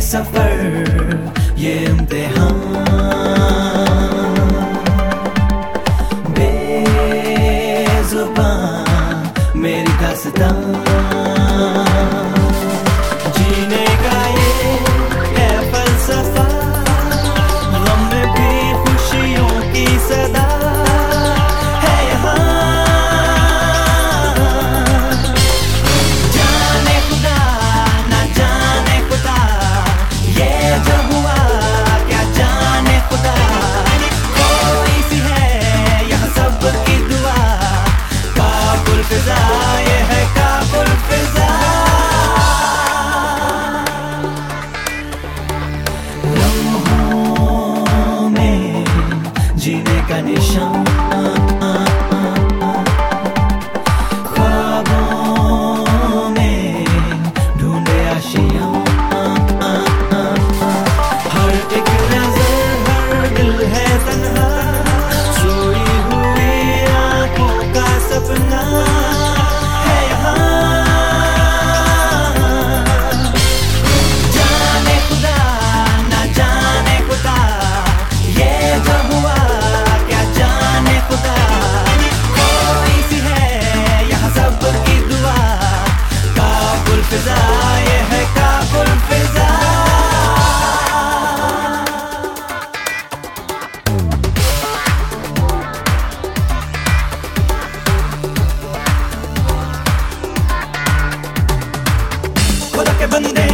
सफर ये इम्तिहान, बेज़ुबान मेरी दास्तां, जीने का ये है फलसफा, गम में भी खुशियों की सदा है यहाँ। जाने खुदा ना जाने खुदा, ये जो हुआ क्या जाने खुदा, कोई सी है यहाँ सबकी दुआ, काबुल फिजा ये है काबुल फिजा। लम्हों में जीने का निशान, ख्वाबों में ढूंढे आशियां, हर एक नजर हर दिल है तन्हा, सोई हुई आंखों का सपना है यहाँ। जाने खुदा ना जाने खुदा, ये जो हुआ क्या जाने खुदा, कोई सी है यहाँ सबकी दुआ, काबुल फिजा ये है काबुल फिजा। खुदा के बंदे